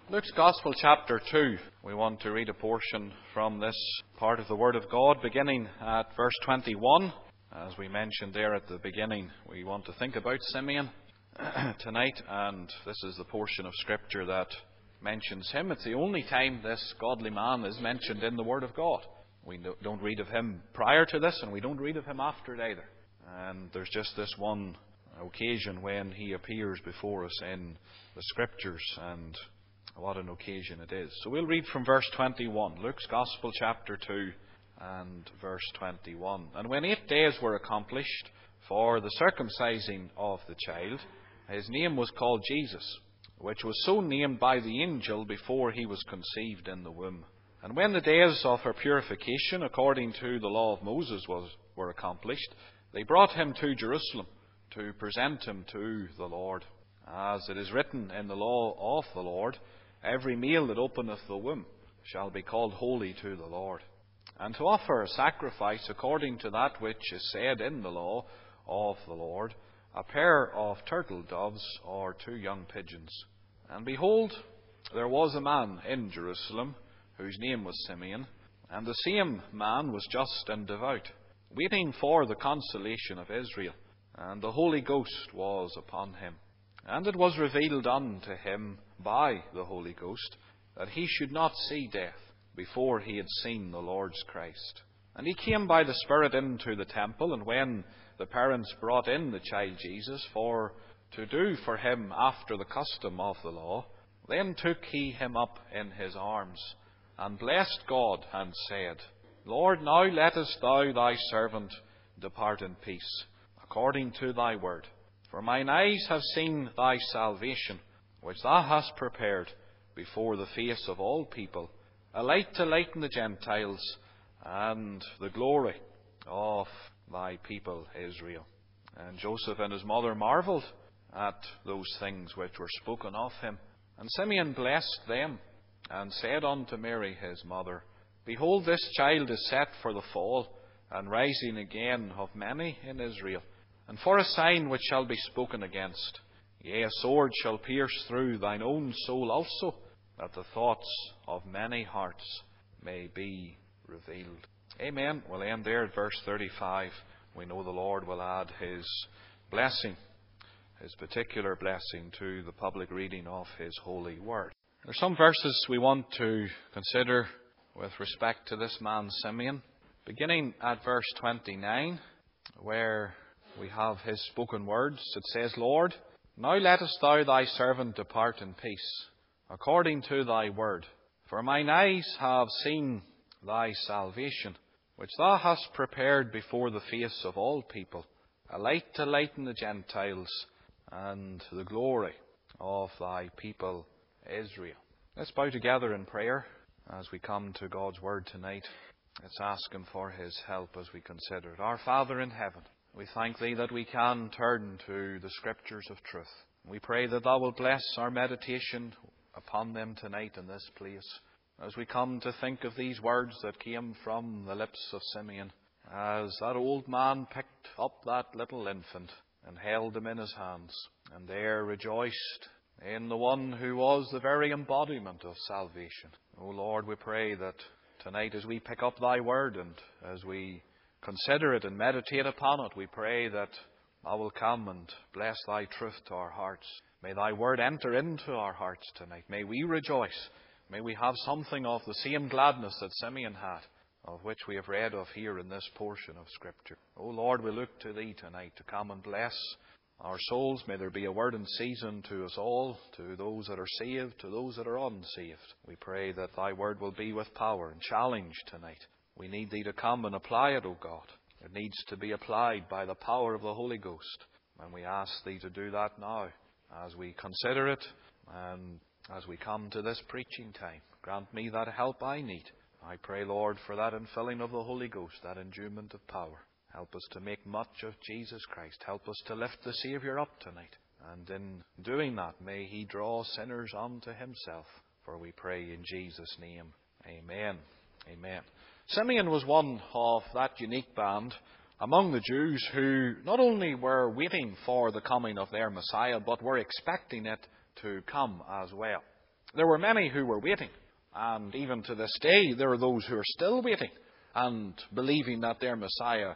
Luke's Gospel, chapter 2. We want to read a portion from this part of the Word of God, beginning at verse 21. As we mentioned there at the beginning, we want to think about Simeon tonight, and this is the portion of Scripture that mentions him. It's the only time this godly man is mentioned in the Word of God. We don't read of him prior to this, and we don't read of him after it either. And there's just this one occasion when he appears before us in the Scriptures, and what an occasion it is. So we'll read from verse 21, Luke's Gospel, chapter 2, and verse 21. And when 8 days were accomplished for the circumcising of the child, his name was called Jesus, which was so named by the angel before he was conceived in the womb. And when the days of her purification, according to the law of Moses, were accomplished, they brought him to Jerusalem to present him to the Lord. As it is written in the law of the Lord, every male that openeth the womb shall be called holy to the Lord. And to offer a sacrifice according to that which is said in the law of the Lord, a pair of turtle doves or 2 young pigeons. And behold, there was a man in Jerusalem, whose name was Simeon, and the same man was just and devout, waiting for the consolation of Israel. And the Holy Ghost was upon him. And it was revealed unto him by the Holy Ghost that he should not see death before he had seen the Lord's Christ. And he came by the Spirit into the temple, and when the parents brought in the child Jesus to do for him after the custom of the law, then took he him up in his arms, and blessed God, and said, Lord, now lettest thou thy servant depart in peace, according to thy word. For mine eyes have seen thy salvation, which thou hast prepared before the face of all people, a light to lighten the Gentiles, and the glory of thy people Israel. And Joseph and his mother marvelled at those things which were spoken of him. And Simeon blessed them, and said unto Mary his mother, Behold, this child is set for the fall and rising again of many in Israel, and for a sign which shall be spoken against. Yea, a sword shall pierce through thine own soul also, that the thoughts of many hearts may be revealed. Amen. We'll end there at verse 35. We know the Lord will add his blessing, his particular blessing, to the public reading of his holy word. There are some verses we want to consider with respect to this man Simeon, beginning at verse 29, where we have his spoken words. It says, Lord, now lettest thou thy servant depart in peace, according to thy word. For mine eyes have seen thy salvation, which thou hast prepared before the face of all people, a light to lighten the Gentiles, and the glory of thy people Israel. Let's bow together in prayer as we come to God's word tonight. Let's ask him for his help as we consider it. Our Father in heaven, we thank thee that we can turn to the Scriptures of truth. We pray that thou wilt bless our meditation upon them tonight in this place, as we come to think of these words that came from the lips of Simeon, as that old man picked up that little infant and held him in his hands, and there rejoiced in the one who was the very embodiment of salvation. O Lord, we pray that tonight as we pick up thy word and as we consider it and meditate upon it, we pray that thou wilt come and bless thy truth to our hearts. May thy word enter into our hearts tonight. May we rejoice. May we have something of the same gladness that Simeon had, of which we have read of here in this portion of Scripture. O Lord, we look to thee tonight to come and bless our souls. May there be a word in season to us all, to those that are saved, to those that are unsaved. We pray that thy word will be with power and challenge tonight. We need thee to come and apply it, O God. It needs to be applied by the power of the Holy Ghost. And we ask thee to do that now as we consider it and as we come to this preaching time. Grant me that help I need. I pray, Lord, for that infilling of the Holy Ghost, that endowment of power. Help us to make much of Jesus Christ. Help us to lift the Saviour up tonight. And in doing that, may he draw sinners unto himself. For we pray in Jesus' name. Amen. Amen. Simeon was one of that unique band among the Jews who not only were waiting for the coming of their Messiah, but were expecting it to come as well. There were many who were waiting, and even to this day there are those who are still waiting and believing that their Messiah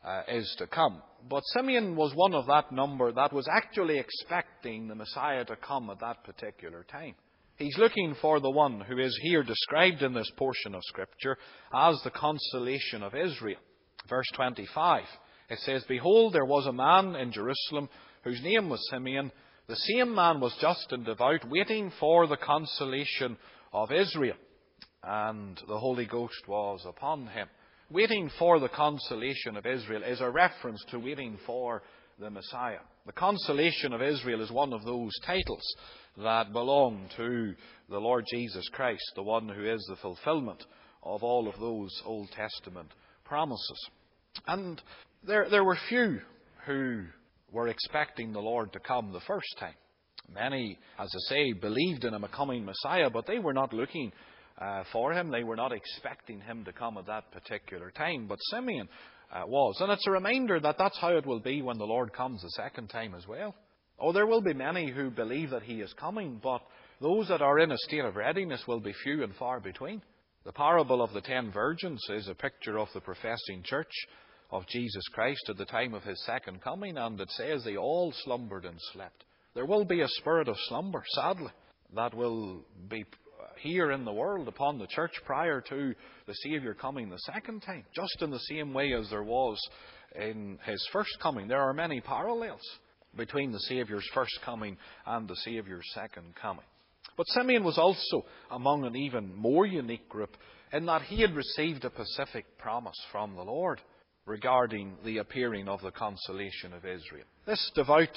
is to come. But Simeon was one of that number that was actually expecting the Messiah to come at that particular time. He's looking for the one who is here described in this portion of Scripture as the consolation of Israel. Verse 25, it says, "Behold, there was a man in Jerusalem whose name was Simeon. The same man was just and devout, waiting for the consolation of Israel. And the Holy Ghost was upon him." Waiting for the consolation of Israel is a reference to waiting for the Messiah. The consolation of Israel is one of those titles that belong to the Lord Jesus Christ, the one who is the fulfillment of all of those Old Testament promises. And there were few who were expecting the Lord to come the first time. Many, as I say, believed in him, a coming Messiah, but they were not looking for him. They were not expecting him to come at that particular time. But Simeon was. And it's a reminder that that's how it will be when the Lord comes the second time as well. Oh, there will be many who believe that he is coming, but those that are in a state of readiness will be few and far between. The parable of the 10 virgins is a picture of the professing church of Jesus Christ at the time of his second coming, and it says they all slumbered and slept. There will be a spirit of slumber, sadly, that will be here in the world upon the church prior to the Saviour coming the second time, just in the same way as there was in his first coming. There are many parallels between the Saviour's first coming and the Saviour's second coming. But Simeon was also among an even more unique group in that he had received a specific promise from the Lord regarding the appearing of the consolation of Israel. This devout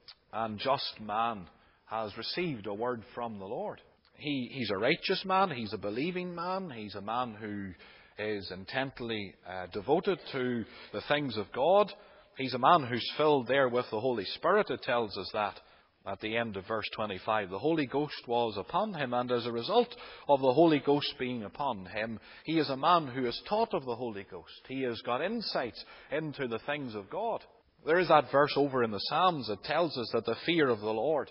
and just man has received a word from the Lord. He's a righteous man, he's a believing man, he's a man who is intently devoted to the things of God. He's a man who's filled there with the Holy Spirit. It tells us that at the end of verse 25. The Holy Ghost was upon him, and as a result of the Holy Ghost being upon him, he is a man who is taught of the Holy Ghost. He has got insights into the things of God. There is that verse over in the Psalms that tells us that the fear of the Lord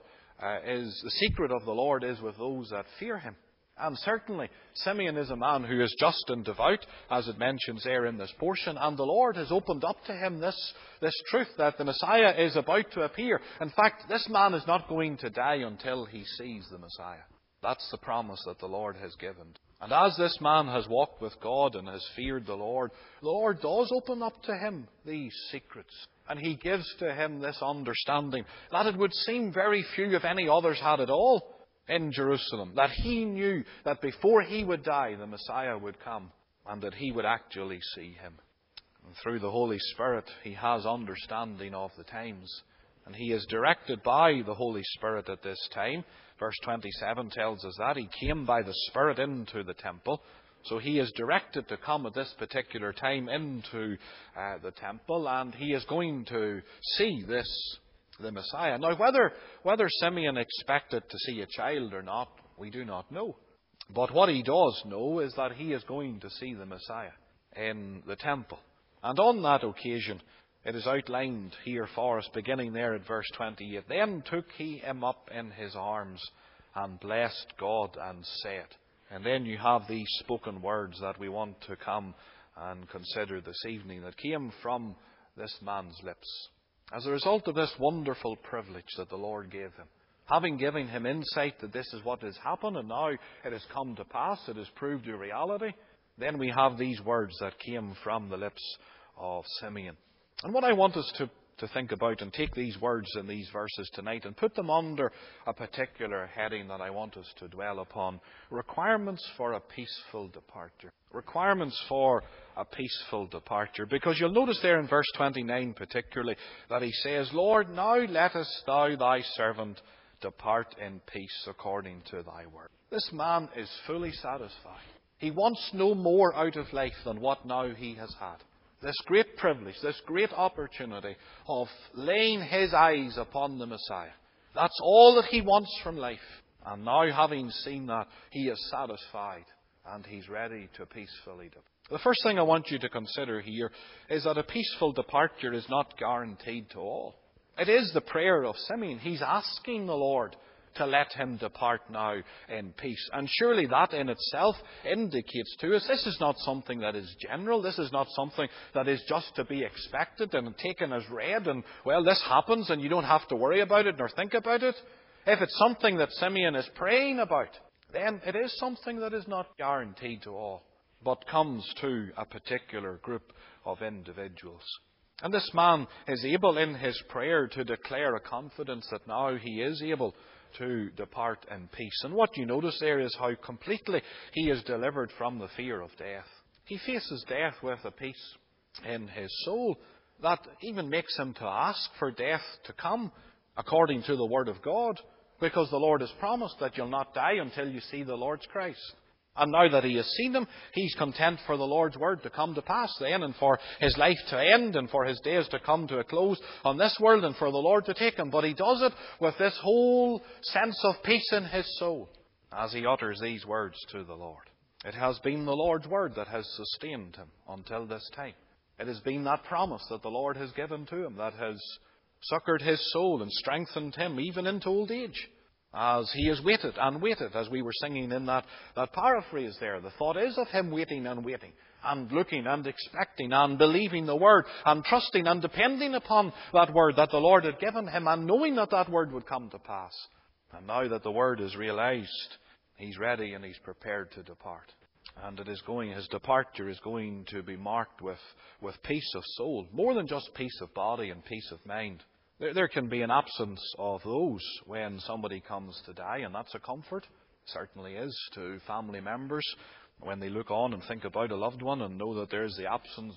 the secret of the Lord is with those that fear him. And certainly, Simeon is a man who is just and devout, as it mentions there in this portion, and the Lord has opened up to him this truth that the Messiah is about to appear. In fact, this man is not going to die until he sees the Messiah. That's the promise that the Lord has given. And as this man has walked with God and has feared the Lord does open up to him these secrets. And he gives to him this understanding that it would seem very few, if any others, had it all in Jerusalem. That he knew that before he would die, the Messiah would come and that he would actually see him. And through the Holy Spirit, he has understanding of the times. And he is directed by the Holy Spirit at this time. Verse 27 tells us that he came by the Spirit into the temple. So he is directed to come at this particular time into the temple, and he is going to see the Messiah. Now, whether Simeon expected to see a child or not, we do not know. But what he does know is that he is going to see the Messiah in the temple. And on that occasion, it is outlined here for us, beginning there at verse 28. Then took he him up in his arms and blessed God and said. And then you have these spoken words that we want to come and consider this evening that came from this man's lips. As a result of this wonderful privilege that the Lord gave him, having given him insight that this is what has happened and now it has come to pass, it has proved a reality, then we have these words that came from the lips of Simeon. And what I want us to think about and take these words in these verses tonight and put them under a particular heading that I want us to dwell upon. Requirements for a peaceful departure. Requirements for a peaceful departure. Because you'll notice there in verse 29 particularly that he says, Lord, now lettest thou thy servant depart in peace according to thy word. This man is fully satisfied. He wants no more out of life than what now he has had. This great privilege, this great opportunity of laying his eyes upon the Messiah. That's all that he wants from life. And now, having seen that, he is satisfied and he's ready to peacefully depart. The first thing I want you to consider here is that a peaceful departure is not guaranteed to all. It is the prayer of Simeon. He's asking the Lord to let him depart now in peace. And surely that in itself indicates to us this is not something that is general. This is not something that is just to be expected and taken as read and, well, this happens and you don't have to worry about it nor think about it. If it's something that Simeon is praying about, then it is something that is not guaranteed to all, but comes to a particular group of individuals. And this man is able in his prayer to declare a confidence that now he is able to depart in peace. And what you notice there is how completely he is delivered from the fear of death. He faces death with a peace in his soul that even makes him to ask for death to come according to the Word of God, because the Lord has promised that you'll not die until you see the Lord's Christ. And now that he has seen him, he's content for the Lord's word to come to pass then, and for his life to end, and for his days to come to a close on this world, and for the Lord to take him. But he does it with this whole sense of peace in his soul as he utters these words to the Lord. It has been the Lord's word that has sustained him until this time. It has been that promise that the Lord has given to him that has succoured his soul and strengthened him even into old age, as he has waited and waited, as we were singing in that paraphrase there. The thought is of him waiting and waiting, and looking and expecting and believing the word, and trusting and depending upon that word that the Lord had given him, and knowing that that word would come to pass. And now that the word is realized, he's ready and he's prepared to depart. And his departure is going to be marked with peace of soul, more than just peace of body and peace of mind. There can be an absence of those when somebody comes to die, and that's a comfort. It certainly is to family members when they look on and think about a loved one and know that there's the absence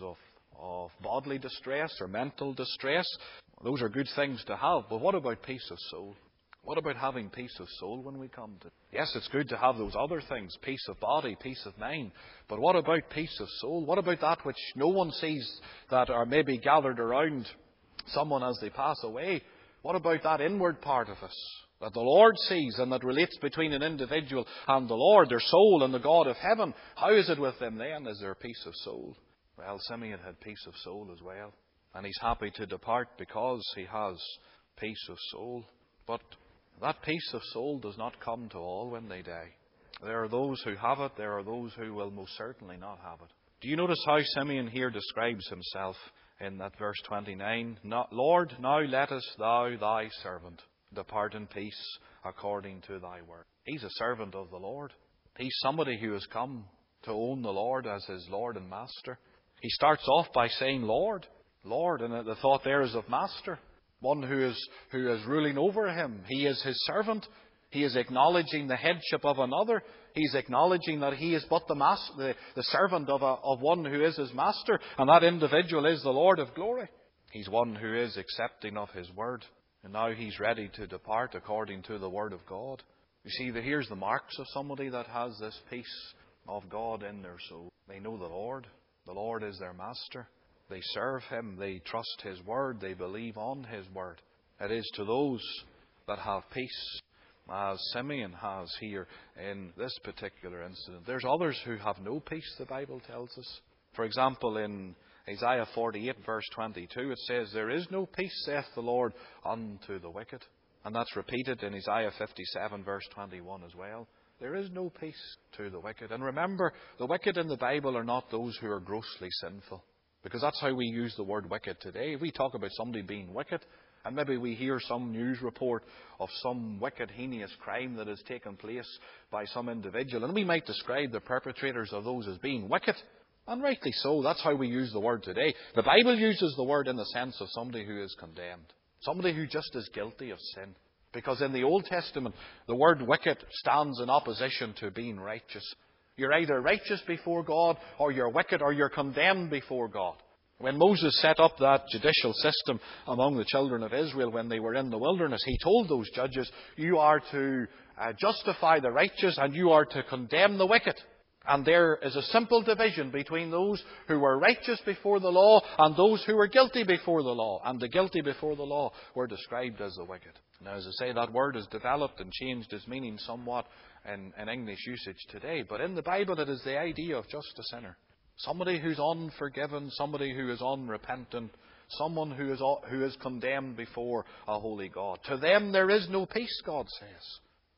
of bodily distress or mental distress. Those are good things to have, but what about peace of soul? What about having peace of soul when we come to it? Yes, it's good to have those other things, peace of body, peace of mind. But what about peace of soul? What about that which no one sees that are maybe gathered around someone as they pass away? What about that inward part of us that the Lord sees and that relates between an individual and the Lord, their soul and the God of heaven? How is it with them then? Is there peace of soul? Well, Simeon had peace of soul as well. And he's happy to depart because he has peace of soul. But that peace of soul does not come to all when they die. There are those who have it. There are those who will most certainly not have it. Do you notice how Simeon here describes himself in that verse 29? Lord, now lettest thou thy servant depart in peace according to thy word. He's a servant of the Lord. He's somebody who has come to own the Lord as his Lord and Master. He starts off by saying Lord, Lord, and the thought there is of Master. One who is ruling over him. He is his servant. He is acknowledging the headship of another. He's acknowledging that he is but the servant of one who is his master, and that individual is the Lord of glory. He's one who is accepting of his word, and now he's ready to depart according to the word of God. You see, here's the marks of somebody that has this peace of God in their soul. They know the Lord. The Lord is their master. They serve him, they trust his word, they believe on his word. It is to those that have peace, as Simeon has here in this particular incident. There's others who have no peace, the Bible tells us. For example, in Isaiah 48, verse 22, it says, there is no peace, saith the Lord, unto the wicked. And that's repeated in Isaiah 57, verse 21 as well. There is no peace to the wicked. And remember, the wicked in the Bible are not those who are grossly sinful. Because that's how we use the word wicked today. We talk about somebody being wicked, and maybe we hear some news report of some wicked, heinous crime that has taken place by some individual, and we might describe the perpetrators of those as being wicked. And rightly so, that's how we use the word today. The Bible uses the word in the sense of somebody who is condemned. Somebody who just is guilty of sin. Because in the Old Testament, the word wicked stands in opposition to being righteous. You're either righteous before God, or you're wicked, or you're condemned before God. When Moses set up that judicial system among the children of Israel when they were in the wilderness, he told those judges, you are to justify the righteous and you are to condemn the wicked. And there is a simple division between those who were righteous before the law and those who were guilty before the law. And the guilty before the law were described as the wicked. Now, as I say, that word has developed and changed its meaning somewhat in English usage today. But in the Bible, it is the idea of just a sinner. Somebody who's unforgiven, somebody who is unrepentant, someone who is condemned before a holy God. To them there is no peace, God says.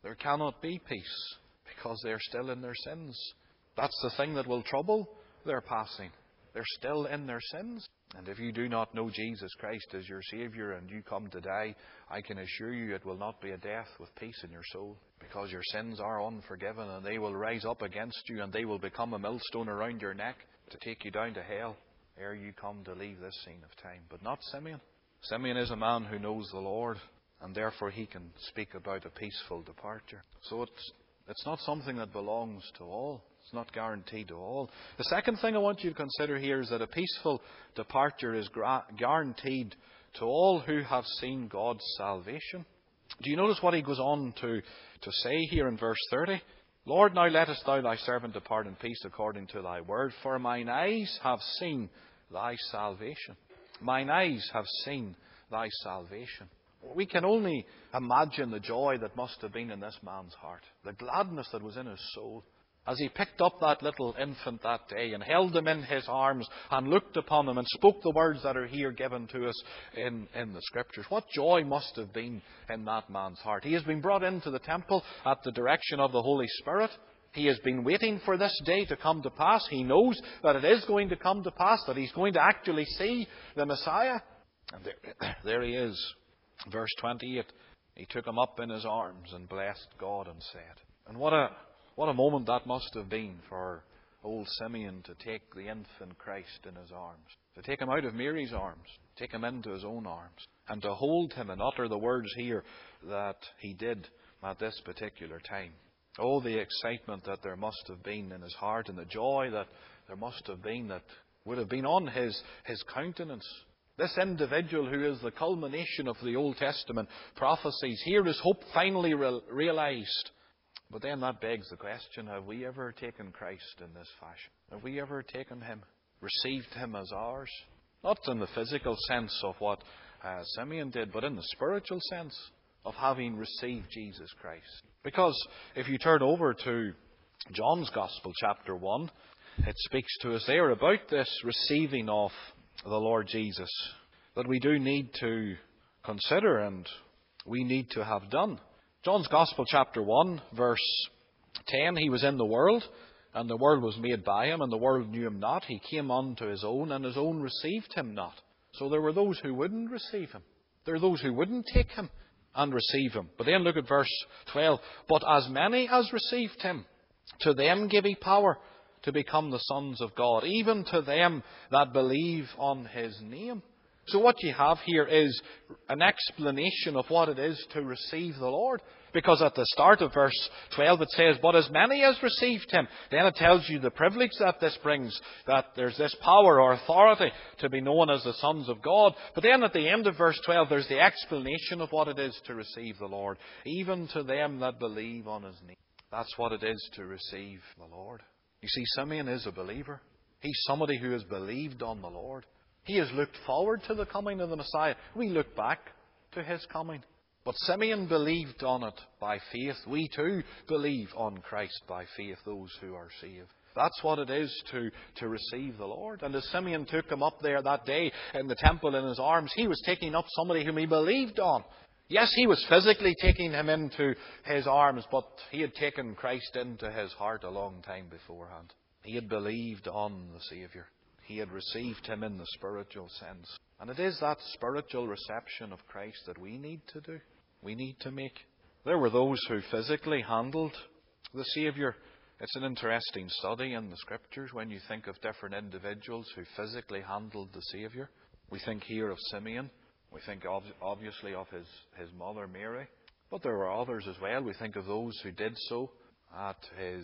There cannot be peace because they're still in their sins. That's the thing that will trouble their passing. They're still in their sins. And if you do not know Jesus Christ as your Saviour and you come to die, I can assure you it will not be a death with peace in your soul, because your sins are unforgiven and they will rise up against you and they will become a millstone around your neck to take you down to hell ere you come to leave this scene of time. But not Simeon. Simeon is a man who knows the Lord, and therefore he can speak about a peaceful departure. So it's not something that belongs to all. It's not guaranteed to all. The second thing I want you to consider here is that a peaceful departure is guaranteed to all who have seen God's salvation. Do you notice what he goes on to say here in verse 30? Lord, now lettest thou thy servant depart in peace according to thy word, for mine eyes have seen thy salvation. Mine eyes have seen thy salvation. We can only imagine the joy that must have been in this man's heart, the gladness that was in his soul, as he picked up that little infant that day and held him in his arms and looked upon him and spoke the words that are here given to us in the Scriptures. What joy must have been in that man's heart. He has been brought into the temple at the direction of the Holy Spirit. He has been waiting for this day to come to pass. He knows that it is going to come to pass, that he's going to actually see the Messiah. And there he is. Verse 28, he took him up in his arms and blessed God and said. And what a moment that must have been for old Simeon to take the infant Christ in his arms, to take him out of Mary's arms, take him into his own arms, and to hold him and utter the words here that he did at this particular time. Oh, the excitement that there must have been in his heart, and the joy that there must have been that would have been on his countenance. This individual who is the culmination of the Old Testament prophecies, here is hope finally realized. But then that begs the question, have we ever taken Christ in this fashion? Have we ever taken him, received him as ours? Not in the physical sense of what Simeon did, but in the spiritual sense of having received Jesus Christ. Because if you turn over to John's Gospel, chapter 1, it speaks to us there about this receiving of the Lord Jesus that we do need to consider and we need to have done. John's Gospel, chapter 1, verse 10, he was in the world, and the world was made by him, and the world knew him not. He came unto his own, and his own received him not. So there were those who wouldn't receive him. There are those who wouldn't take him and receive him. But then look at verse 12. But as many as received him, to them gave he power to become the sons of God, even to them that believe on his name. So what you have here is an explanation of what it is to receive the Lord. Because at the start of verse 12 it says, but as many as received him. Then it tells you the privilege that this brings, that there's this power or authority to be known as the sons of God. But then at the end of verse 12 there's the explanation of what it is to receive the Lord. Even to them that believe on his name. That's what it is to receive the Lord. You see, Simeon is a believer. He's somebody who has believed on the Lord. He has looked forward to the coming of the Messiah. We look back to his coming. But Simeon believed on it by faith. We too believe on Christ by faith, those who are saved. That's what it is to receive the Lord. And as Simeon took him up there that day in the temple in his arms, he was taking up somebody whom he believed on. Yes, he was physically taking him into his arms, but he had taken Christ into his heart a long time beforehand. He had believed on the Saviour. He had received him in the spiritual sense. And it is that spiritual reception of Christ that we need to do. We need to make. There were those who physically handled the Saviour. It's an interesting study in the Scriptures when you think of different individuals who physically handled the Saviour. We think here of Simeon. We think obviously of his mother Mary. But there were others as well. We think of those who did so at his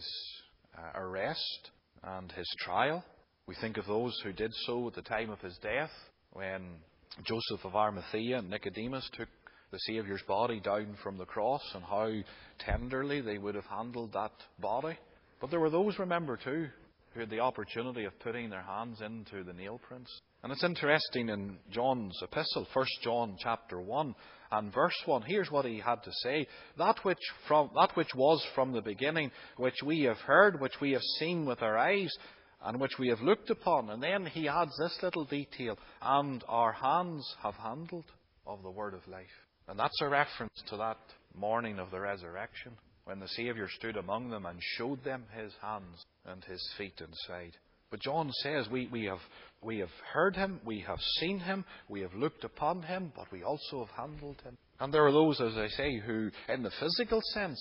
arrest and his trial. We think of those who did so at the time of his death, when Joseph of Arimathea and Nicodemus took the Saviour's body down from the cross, and how tenderly they would have handled that body. But there were those, remember too, who had the opportunity of putting their hands into the nail prints. And it's interesting in John's epistle, 1 John chapter 1 and verse 1, here's what he had to say. That which was from the beginning, which we have heard, which we have seen with our eyes, and which we have looked upon. And then he adds this little detail, and our hands have handled of the word of life. And that's a reference to that morning of the resurrection. when the Saviour stood among them and showed them his hands and his feet and side. But John says we have heard him, we have seen him, we have looked upon him, but we also have handled him. And there are those, as I say, who in the physical sense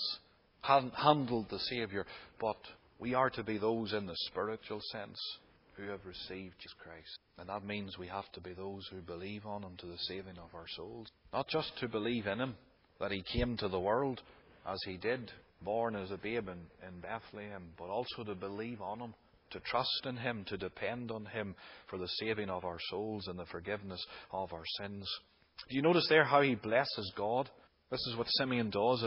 handled the Saviour, but we are to be those in the spiritual sense who have received Jesus Christ. And that means we have to be those who believe on him to the saving of our souls. Not just to believe in him, that he came to the world as he did, born as a babe in Bethlehem, but also to believe on him, to trust in him, to depend on him for the saving of our souls and the forgiveness of our sins. Do you notice there how he blesses God? This is what Simeon does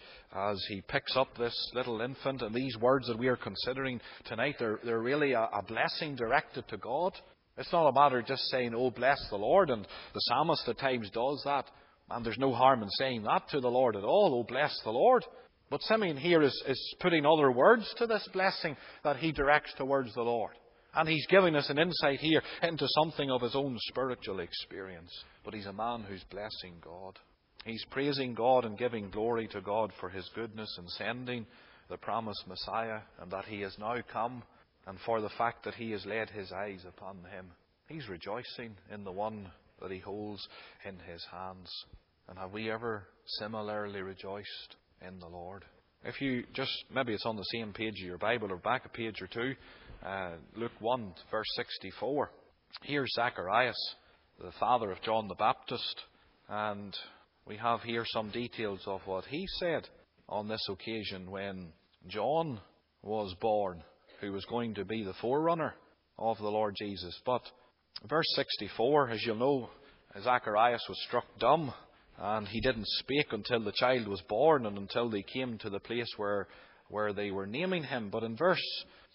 as he picks up this little infant, and these words that we are considering tonight, they're really a blessing directed to God. It's not a matter of just saying, "Oh, bless the Lord," and the psalmist at times does that, and there's no harm in saying that to the Lord at all, "Oh, bless the Lord." But Simeon here is putting other words to this blessing that he directs towards the Lord. And he's giving us an insight here into something of his own spiritual experience. But he's a man who's blessing God. He's praising God and giving glory to God for his goodness in sending the promised Messiah, and that he has now come, and for the fact that he has laid his eyes upon him. He's rejoicing in the one that he holds in his hands. And have we ever similarly rejoiced in the Lord? If you just, maybe it's on the same page of your Bible or back a page or two, Luke 1 verse 64. Here's Zacharias, the father of John the Baptist, and we have here some details of what he said on this occasion when John was born, who was going to be the forerunner of the Lord Jesus. But verse 64, as you'll know, Zacharias was struck dumb, and he didn't speak until the child was born and until they came to the place where they were naming him. But in verse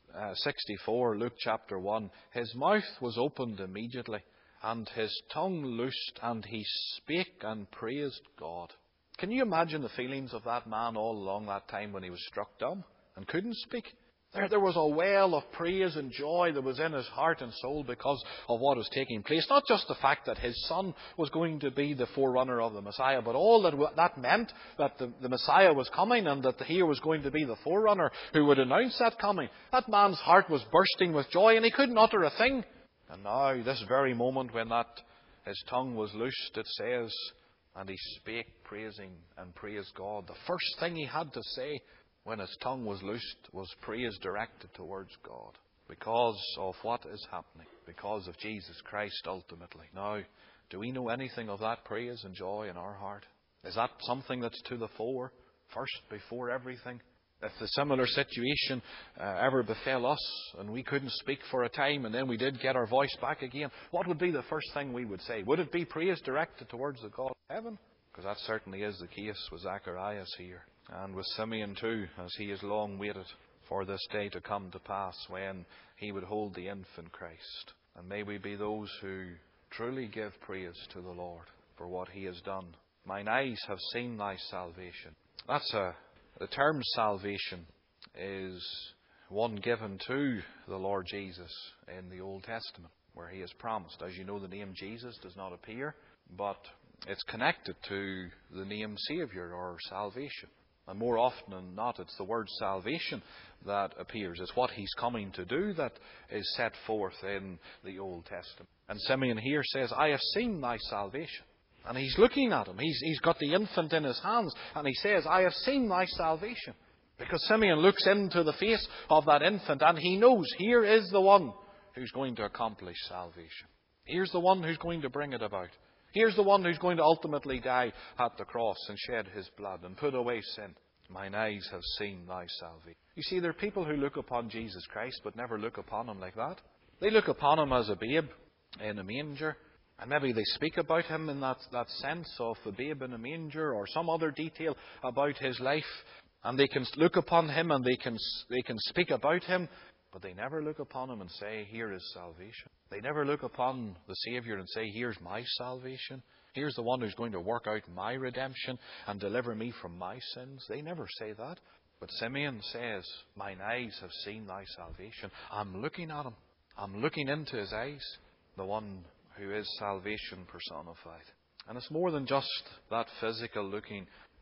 64, Luke chapter 1, his mouth was opened immediately, and his tongue loosed, and he spake and praised God. Can you imagine the feelings of that man all along that time when he was struck dumb and couldn't speak? There was a well of praise and joy that was in his heart and soul because of what was taking place. Not just the fact that his son was going to be the forerunner of the Messiah, but all that meant that the Messiah was coming, and that he was going to be the forerunner who would announce that coming. That man's heart was bursting with joy, and he couldn't utter a thing. And now, this very moment when his tongue was loosed, it says, and he spake praising and praised God. The first thing he had to say when his tongue was loosed was praise directed towards God, because of what is happening, because of Jesus Christ ultimately. Now, do we know anything of that praise and joy in our heart? Is that something that's to the fore, first, before everything? If the similar situation ever befell us, and we couldn't speak for a time, and then we did get our voice back again, what would be the first thing we would say? Would it be praise directed towards the God of heaven? Because that certainly is the case with Zacharias here. And with Simeon too, as he has long waited for this day to come to pass when he would hold the infant Christ. And may we be those who truly give praise to the Lord for what he has done. Mine eyes have seen thy salvation. The term salvation is one given to the Lord Jesus in the Old Testament, where he has promised. As you know, the name Jesus does not appear, but it's connected to the name Saviour or salvation. And more often than not, it's the word salvation that appears. It's what he's coming to do that is set forth in the Old Testament. And Simeon here says, I have seen thy salvation. And he's looking at him. He's got the infant in his hands. And he says, I have seen thy salvation. Because Simeon looks into the face of that infant, and he knows here is the one who's going to accomplish salvation. Here's the one who's going to bring it about. Here's the one who's going to ultimately die at the cross and shed his blood and put away sin. Mine eyes have seen thy salvation. You see, there are people who look upon Jesus Christ but never look upon him like that. They look upon him as a babe in a manger. And maybe they speak about him in that sense of the babe in a manger, or some other detail about his life. And they can look upon him and they can speak about him. But they never look upon him and say, here is salvation. They never look upon the Saviour and say, here's my salvation. Here's the one who's going to work out my redemption and deliver me from my sins. They never say that. But Simeon says, mine eyes have seen thy salvation. I'm looking at him. I'm looking into his eyes. The one who is salvation personified. And it's more than just that physical looking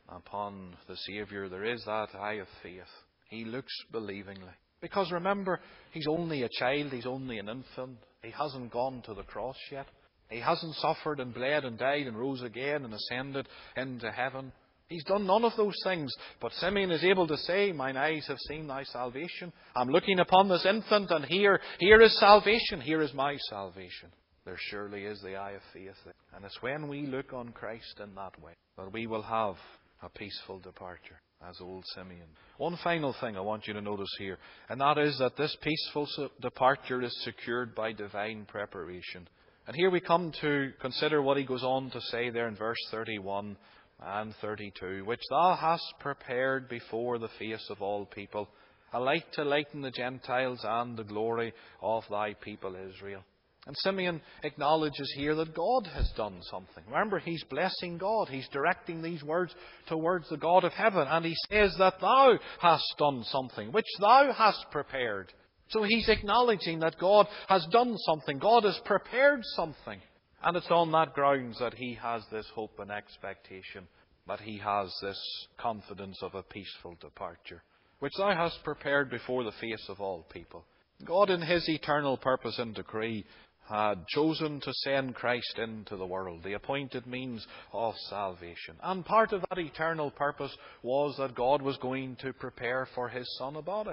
upon the Saviour, there is that eye of faith. He looks believingly. Because remember, he's only a child, he's only an infant. He hasn't gone to the cross yet. He hasn't suffered and bled and died and rose again and ascended into heaven. He's done none of those things. But Simeon is able to say, mine eyes have seen thy salvation. I'm looking upon this infant, and here is salvation. Here is my salvation. There surely is the eye of faith. And it's when we look on Christ in that way that we will have a peaceful departure, as old Simeon. One final thing I want you to notice here, and that is that this peaceful departure is secured by divine preparation. And here we come to consider what he goes on to say there in verse 31 and 32, which thou hast prepared before the face of all people, a light to lighten the Gentiles and the glory of thy people Israel. And Simeon acknowledges here that God has done something. Remember, he's blessing God. He's directing these words towards the God of heaven. And he says that thou hast done something, which thou hast prepared. So he's acknowledging that God has done something. God has prepared something. And it's on that grounds that he has this hope and expectation, that he has this confidence of a peaceful departure, which thou hast prepared before the face of all people. God, in his eternal purpose and decree, had chosen to send Christ into the world, the appointed means of salvation. And part of that eternal purpose was that God was going to prepare for his Son a body.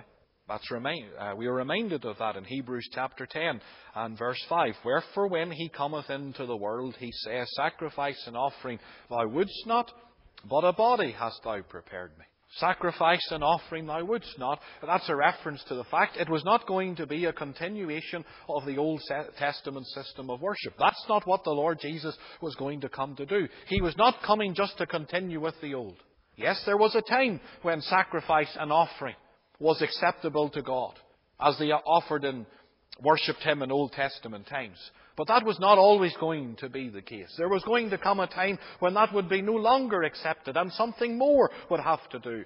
We are reminded of that in Hebrews chapter 10 and verse 5. Wherefore when he cometh into the world, he saith, sacrifice and offering thou wouldst not, but a body hast thou prepared me. Sacrifice and offering thou wouldst not. And that's a reference to the fact it was not going to be a continuation of the Old Testament system of worship. That's not what the Lord Jesus was going to come to do. He was not coming just to continue with the old. Yes, there was a time when sacrifice and offering was acceptable to God, as they offered and worshipped him in Old Testament times. But that was not always going to be the case. There was going to come a time when that would be no longer accepted, and something more would have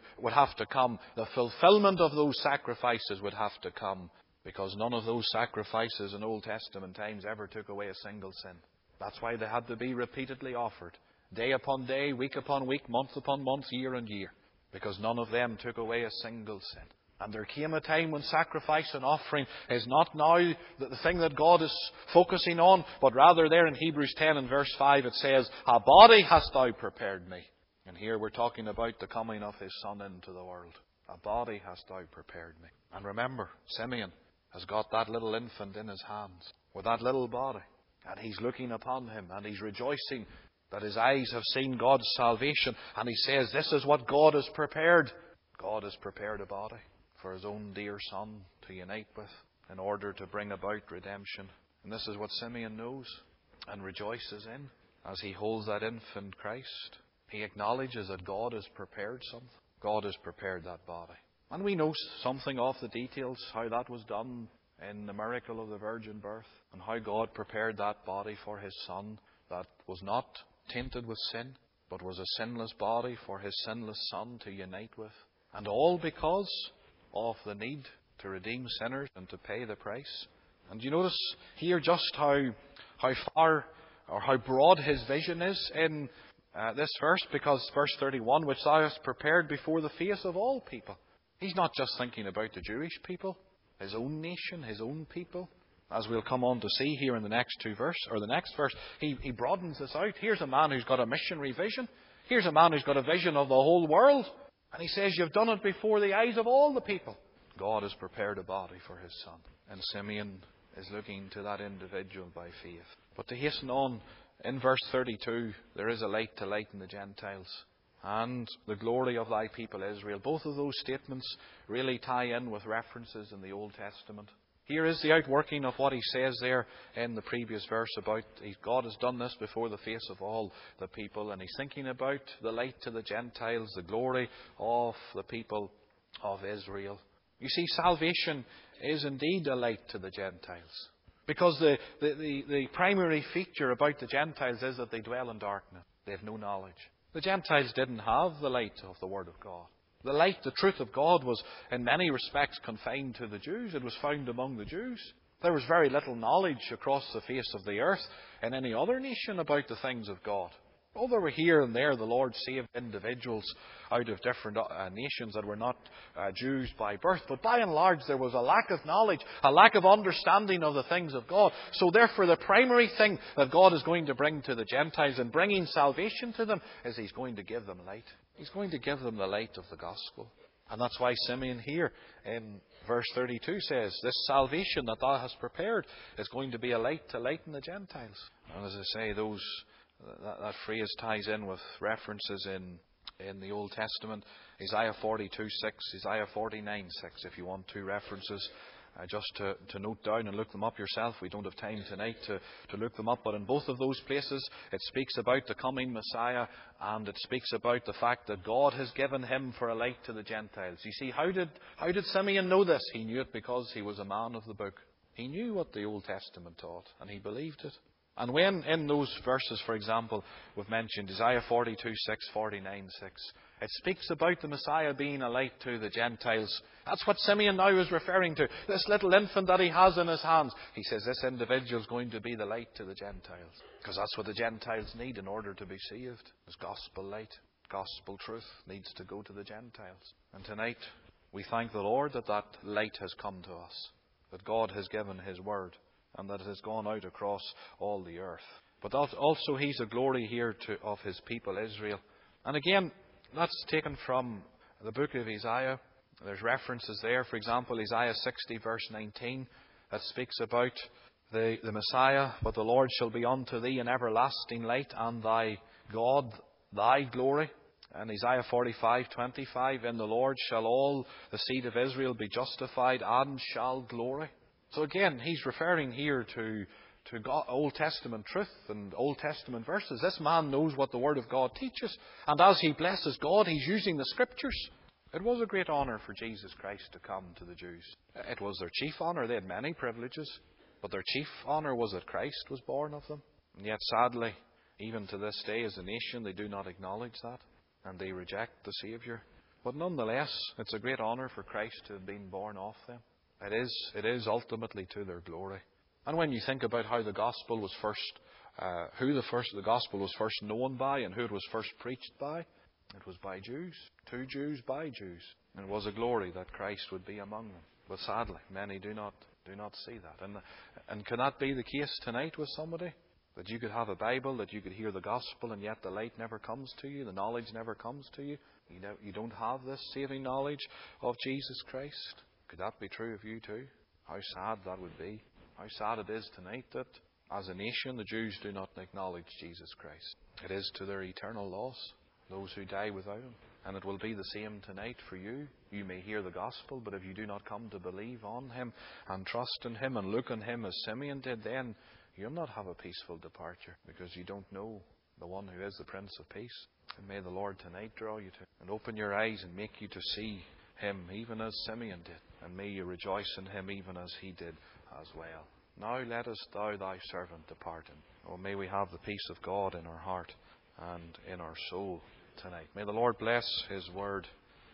to come. The fulfillment of those sacrifices would have to come, because none of those sacrifices in Old Testament times ever took away a single sin. That's why they had to be repeatedly offered, day upon day, week upon week, month upon month, year on year, because none of them took away a single sin. And there came a time when sacrifice and offering is not now the thing that God is focusing on, but rather there in Hebrews 10 and verse 5 it says, a body hast thou prepared me. And here we're talking about the coming of his Son into the world. A body hast thou prepared me. And remember, Simeon has got that little infant in his hands with that little body. And he's looking upon him and he's rejoicing that his eyes have seen God's salvation. And he says, this is what God has prepared. God has prepared a body for his own dear Son to unite with in order to bring about redemption. And this is what Simeon knows and rejoices in as he holds that infant Christ. He acknowledges that God has prepared something. God has prepared that body. And we know something of the details, how that was done in the miracle of the virgin birth, and how God prepared that body for his Son that was not tainted with sin, but was a sinless body for his sinless Son to unite with. And all because of the need to redeem sinners and to pay the price. And you notice here just how far or how broad his vision is in this verse, because verse 31, which thou hast prepared before the face of all people. He's not just thinking about the Jewish people, his own nation, his own people. As we'll come on to see here in the next the next verse, he broadens this out. Here's a man who's got a missionary vision. Here's a man who's got a vision of the whole world. And he says, you've done it before the eyes of all the people. God has prepared a body for his Son. And Simeon is looking to that individual by faith. But to hasten on, in verse 32, there is a light to lighten the Gentiles and the glory of thy people Israel. Both of those statements really tie in with references in the Old Testament. Here is the outworking of what he says there in the previous verse about God has done this before the face of all the people. And he's thinking about the light to the Gentiles, the glory of the people of Israel. You see, salvation is indeed a light to the Gentiles. Because the primary feature about the Gentiles is that they dwell in darkness. They have no knowledge. The Gentiles didn't have the light of the Word of God. The light, the truth of God, was in many respects confined to the Jews. It was found among the Jews. There was very little knowledge across the face of the earth in any other nation about the things of God. Although here and there the Lord saved individuals out of different nations that were not Jews by birth, but by and large there was a lack of knowledge, a lack of understanding of the things of God. So therefore the primary thing that God is going to bring to the Gentiles and bringing salvation to them is He's going to give them light. He's going to give them the light of the gospel. And that's why Simeon here in verse 32 says, this salvation that thou hast prepared is going to be a light to lighten the Gentiles. And as I say, that phrase ties in with references in the Old Testament. Isaiah 42:6, Isaiah 49:6, if you want two references. Just to note down and look them up yourself. We don't have time tonight to look them up. But in both of those places, it speaks about the coming Messiah, and it speaks about the fact that God has given him for a light to the Gentiles. You see, how did Simeon know this? He knew it because he was a man of the book. He knew what the Old Testament taught, and he believed it. And when in those verses, for example, we've mentioned Isaiah 42:6, 49:6, it speaks about the Messiah being a light to the Gentiles. That's what Simeon now is referring to. This little infant that he has in his hands. He says this individual is going to be the light to the Gentiles. Because that's what the Gentiles need in order to be saved. Is gospel light. Gospel truth needs to go to the Gentiles. And tonight, we thank the Lord that that light has come to us. That God has given His word. And that it has gone out across all the earth. But also He's a glory here of His people Israel. And again, that's taken from the book of Isaiah. There's references there. For example, Isaiah 60 verse 19 that speaks about the Messiah. But the Lord shall be unto thee an everlasting light, and thy God thy glory. And Isaiah 45:25, in the Lord shall all the seed of Israel be justified and shall glory. So again, he's referring here to God, Old Testament truth and Old Testament verses. This man knows what the Word of God teaches. And as he blesses God, he's using the Scriptures. It was a great honour for Jesus Christ to come to the Jews. It was their chief honour. They had many privileges. But their chief honour was that Christ was born of them. And yet, sadly, even to this day as a nation, they do not acknowledge that. And they reject the Saviour. But nonetheless, it's a great honour for Christ to have been born of them. It is ultimately to their glory. And when you think about how the gospel was the gospel was first known by and who it was first preached by, it was by Jews, to Jews, by Jews. And it was a glory that Christ would be among them. But sadly, many do not see that. And can that be the case tonight with somebody? That you could have a Bible, that you could hear the gospel, and yet the light never comes to you, the knowledge never comes to you. You don't have this saving knowledge of Jesus Christ. Could that be true of you too? How sad that would be. How sad it is tonight that, as a nation, the Jews do not acknowledge Jesus Christ. It is to their eternal loss, those who die without Him. And it will be the same tonight for you. You may hear the gospel, but if you do not come to believe on Him and trust in Him and look on Him as Simeon did, then you'll not have a peaceful departure because you don't know the one who is the Prince of Peace. And may the Lord tonight draw you to and open your eyes and make you to see Him even as Simeon did. And may you rejoice in Him even as he did as well. Now lettest thou thy servant depart. Oh, may we have the peace of God in our heart and in our soul tonight. May the Lord bless His word